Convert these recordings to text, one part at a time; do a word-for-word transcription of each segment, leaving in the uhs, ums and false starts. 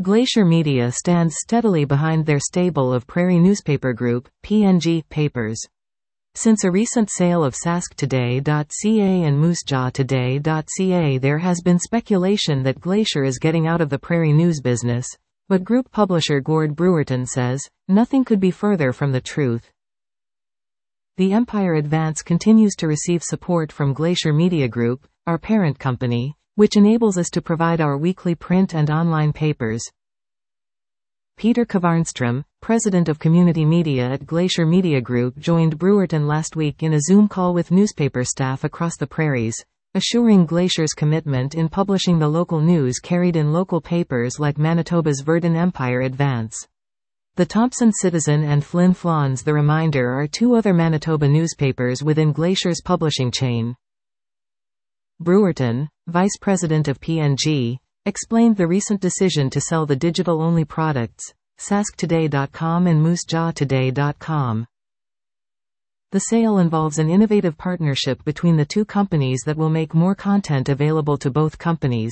Glacier Media stands steadily behind their stable of Prairie Newspaper Group, P N G, papers. Since a recent sale of Sask Today dot C A and Moose Jaw Today dot C A, there has been speculation that Glacier is getting out of the Prairie news business, but group publisher Gord Brewerton says, nothing could be further from the truth. The Empire Advance continues to receive support from Glacier Media Group, our parent company, which enables us to provide our weekly print and online papers. Peter Kvarnström, president of community media at Glacier Media Group, joined Brewerton last week in a Zoom call with newspaper staff across the prairies, assuring Glacier's commitment in publishing the local news carried in local papers like Manitoba's Verdun Empire Advance. The Thompson Citizen and Flin Flon's The Reminder are two other Manitoba newspapers within Glacier's publishing chain. Brewerton, vice president of P N G, explained the recent decision to sell the digital-only products, Sask Today dot com and Moose Jaw Today dot com. The sale involves an innovative partnership between the two companies that will make more content available to both companies.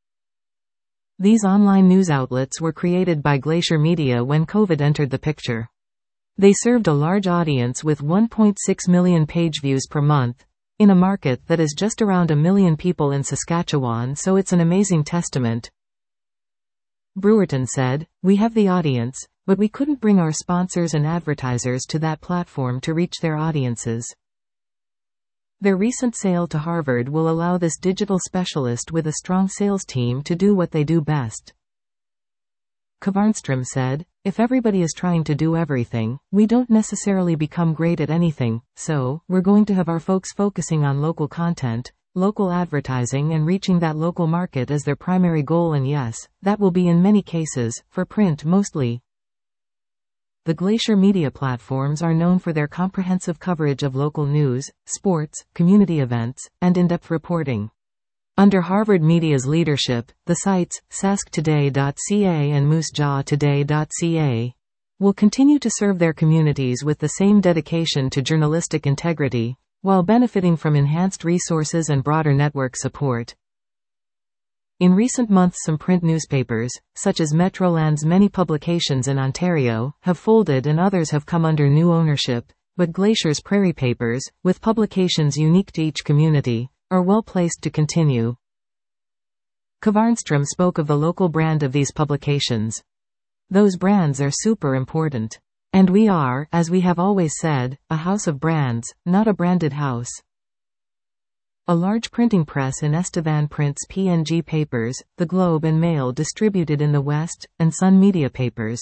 These online news outlets were created by Glacier Media when COVID entered the picture. They served a large audience with one point six million page views per month, in a market that is just around a million people in Saskatchewan, so it's an amazing testament. Brewerton said, "We have the audience, but we couldn't bring our sponsors and advertisers to that platform to reach their audiences." Their recent sale to Harvard will allow this digital specialist with a strong sales team to do what they do best. Kvarnström said, "If everybody is trying to do everything, we don't necessarily become great at anything, so, we're going to have our folks focusing on local content, local advertising and reaching that local market as their primary goal, and yes, that will be in many cases, for print mostly." The Glacier Media platforms are known for their comprehensive coverage of local news, sports, community events, and in-depth reporting. Under Harvard Media's leadership, the sites, Sask Today dot C A and Moose Jaw Today dot C A, will continue to serve their communities with the same dedication to journalistic integrity, while benefiting from enhanced resources and broader network support. In recent months, some print newspapers, such as Metroland's many publications in Ontario, have folded and others have come under new ownership, but Glacier's Prairie papers, with publications unique to each community, are well placed to continue. Kvarnström spoke of the local brand of these publications. "Those brands are super important. And we are, as we have always said, a house of brands, not a branded house." A large printing press in Estevan prints P N G papers, The Globe and Mail distributed in the West, and Sun Media papers.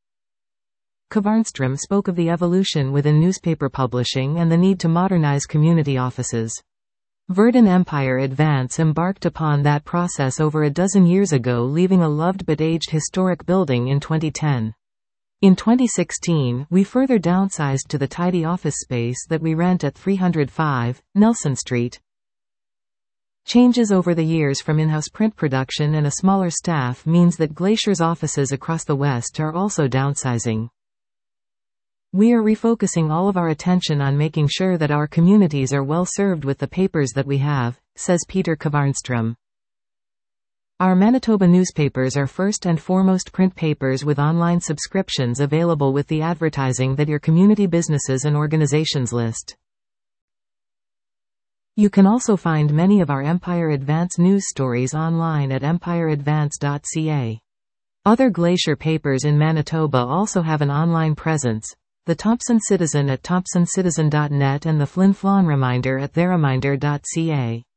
Kvarnström spoke of the evolution within newspaper publishing and the need to modernize community offices. Verdun Empire Advance embarked upon that process over a dozen years ago, leaving a loved but aged historic building in twenty ten. In twenty sixteen, we further downsized to the tidy office space that we rent at three oh five, Nelson Street. Changes over the years from in-house print production and a smaller staff means that Glacier's offices across the West are also downsizing. "We are refocusing all of our attention on making sure that our communities are well served with the papers that we have," says Peter Kvarnström. "Our Manitoba newspapers are first and foremost print papers with online subscriptions available with the advertising that your community businesses and organizations list. You can also find many of our Empire Advance news stories online at empire advance dot C A. Other Glacier papers in Manitoba also have an online presence. The Thompson Citizen at thompson citizen dot net and the Flin Flon Reminder at the reminder dot C A.